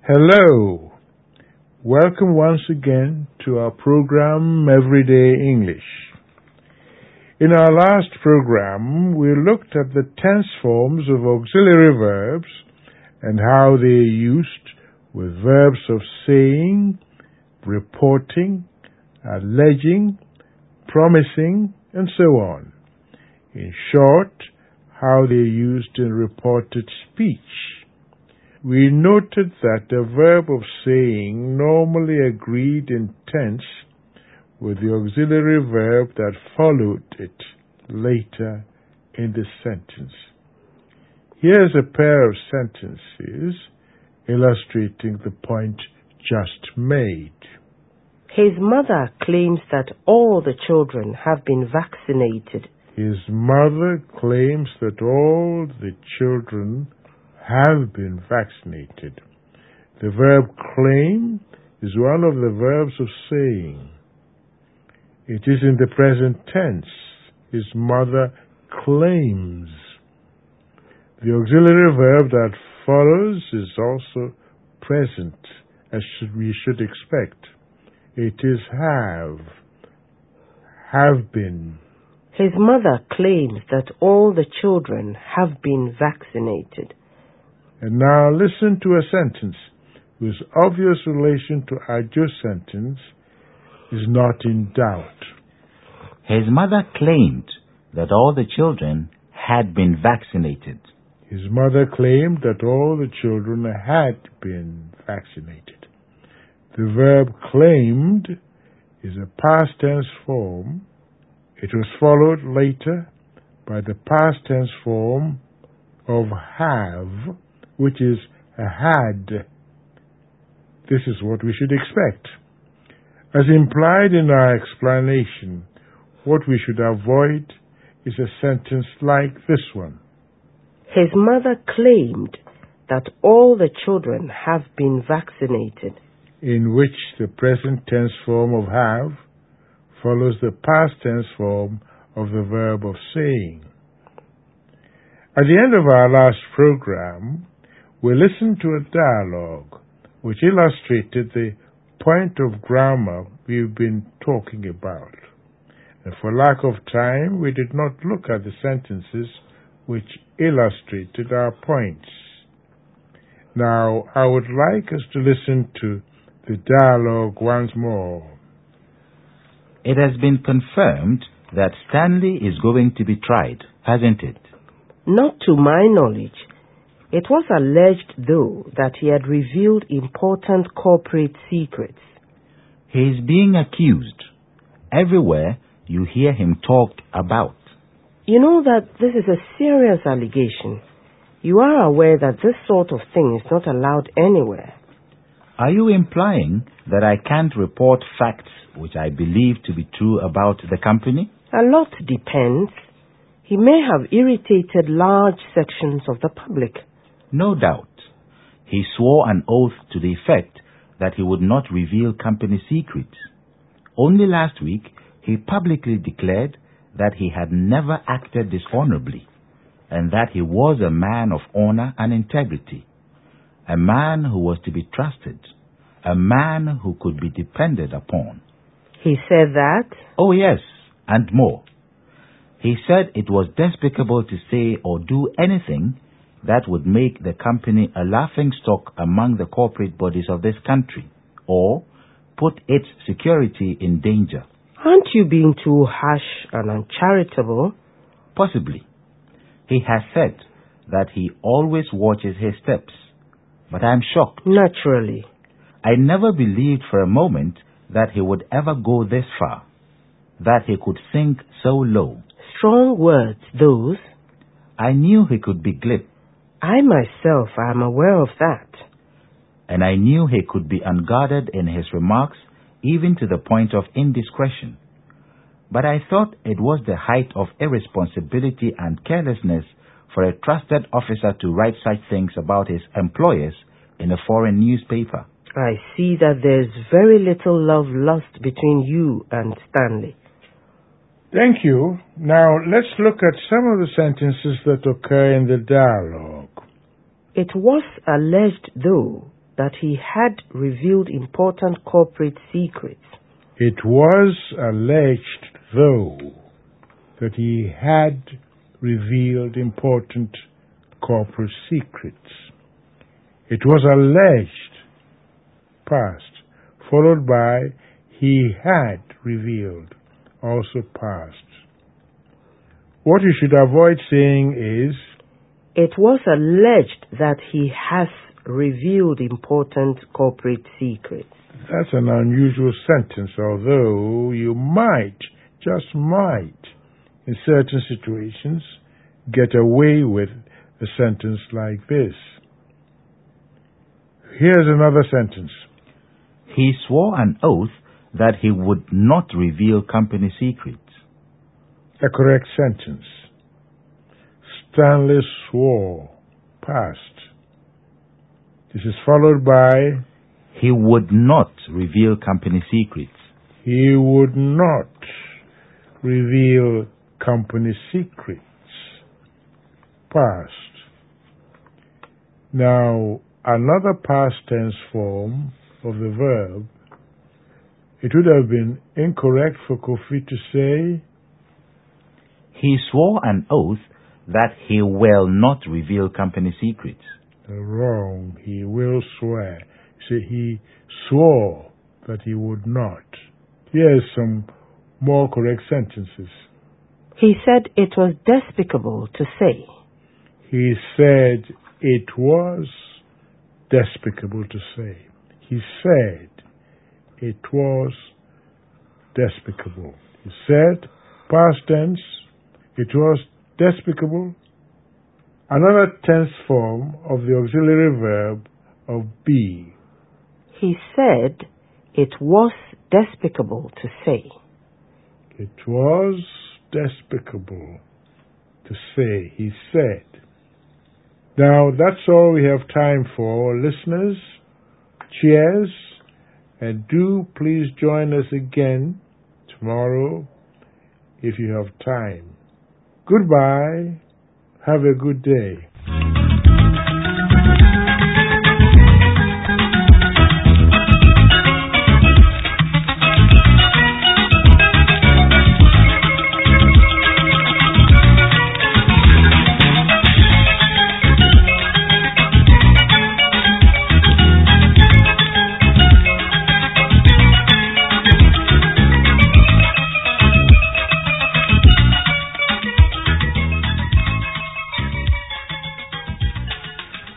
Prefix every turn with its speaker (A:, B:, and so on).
A: Hello. Welcome once again to our program Everyday English. In our last program, we looked at the tense forms of auxiliary verbs and how they are used with verbs of saying, reporting, alleging, promising, and so on. In short, how they are used in reported speech. We noted that the verb of saying normally agreed in tense with the auxiliary verb that followed it later in the sentence. Here's a pair of sentences illustrating the point just made.
B: His mother claims that all the children have been vaccinated.
A: His mother claims that all the children have been vaccinated. The verb claim is one of the verbs of saying. It is in the present tense. His mother claims. The auxiliary verb that follows is also present, as we should expect. It is have been.
B: His mother claims that all the children have been vaccinated.
A: And now listen to a sentence whose obvious relation to our just sentence is not in doubt.
C: His mother claimed that all the children had been vaccinated.
A: His mother claimed that all the children had been vaccinated. The verb claimed is a past tense form. It was followed later by the past tense form of have, which is a had. This is what we should expect. As implied in our explanation, what we should avoid is a sentence like this one.
B: His mother claimed that all the children have been vaccinated,
A: in which the present tense form of have follows the past tense form of the verb of saying. At the end of our last program, we listened to a dialogue which illustrated the point of grammar we've been talking about. And for lack of time, we did not look at the sentences which illustrated our points. Now, I would like us to listen to the dialogue once more.
C: It has been confirmed that Stanley is going to be tried, hasn't it?
B: Not to my knowledge. It was alleged, though, that he had revealed important corporate secrets.
C: He is being accused. Everywhere you hear him talked about.
B: You know that this is a serious allegation. You are aware that this sort of thing is not allowed anywhere.
C: Are you implying that I can't report facts which I believe to be true about the company?
B: A lot depends. He may have irritated large sections of the public.
C: No doubt. He swore an oath to the effect that he would not reveal company secrets. Only last week, he publicly declared that he had never acted dishonorably, and that he was a man of honor and integrity, a man who was to be trusted, a man who could be depended upon.
B: He said that?
C: Oh yes, and more. He said it was despicable to say or do anything that would make the company a laughingstock among the corporate bodies of this country, or put its security in danger.
B: Aren't you being too harsh and uncharitable?
C: Possibly. He has said that he always watches his steps, but I am shocked.
B: Naturally.
C: I never believed for a moment that he would ever go this far, that he could sink so low.
B: Strong words, those.
C: I knew he could be glib.
B: I myself am aware of that.
C: And I knew he could be unguarded in his remarks, even to the point of indiscretion. But I thought it was the height of irresponsibility and carelessness for a trusted officer to write such things about his employers in a foreign newspaper.
B: I see that there's very little love lost between you and Stanley.
A: Thank you. Now, let's look at some of the sentences that occur in the dialogue.
B: It was alleged, though, that he had revealed important corporate secrets.
A: It was alleged, though, that he had revealed important corporate secrets. It was alleged, past, followed by he had revealed, also past. What you should avoid saying is,
B: it was alleged that he has revealed important corporate secrets.
A: That's an unusual sentence, although you might, just might, in certain situations, get away with a sentence like this. Here's another sentence.
C: He swore an oath that he would not reveal company secrets.
A: A correct sentence. Stanley swore, past. This is followed by
C: he would not reveal company secrets.
A: He would not reveal company secrets. Past. Now, another past tense form of the verb, it would have been incorrect for Kofi to say,
C: he swore an oath that he will not reveal company secrets.
A: Wrong. He will swear. See, he swore that he would not. Here's some more correct sentences.
B: He said it was despicable to say.
A: He said it was despicable to say. He said it was despicable. He said, past tense, it was despicable. Another tense form of the auxiliary verb of be.
B: He said it was despicable to say.
A: It was despicable to say. He said. Now, that's all we have time for, listeners. Cheers, and do please join us again tomorrow if you have time. Goodbye. Have a good day.